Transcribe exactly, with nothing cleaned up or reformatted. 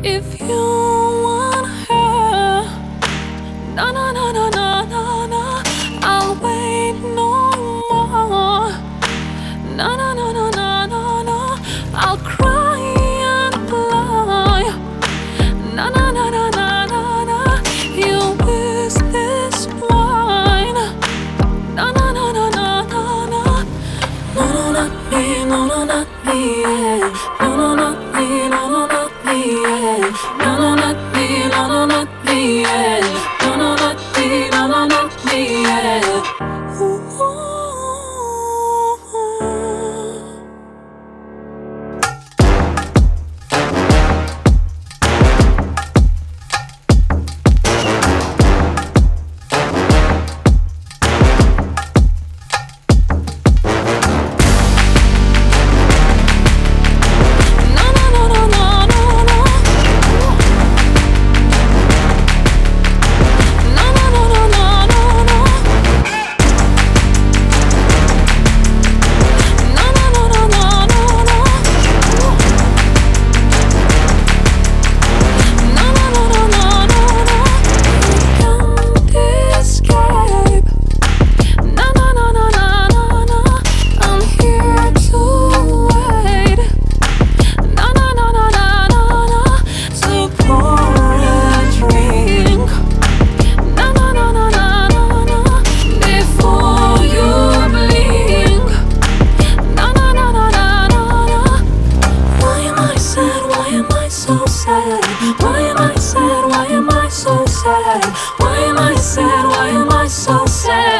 If you want her, na na na na na na na, I'll wait no more. Na na na na na na na, I'll cry and cry. Na na na na na na na, you wish this wine. Na na na na na na na, no no not me, no no not me, yeah. No no not me, no no not me, yeah. No no not me, no no not me, yeah. No no not me, no no not me, yeah. Ooh, ooh, ooh. Why am I sad? Why am I so sad? Why am I sad? Why am I so sad?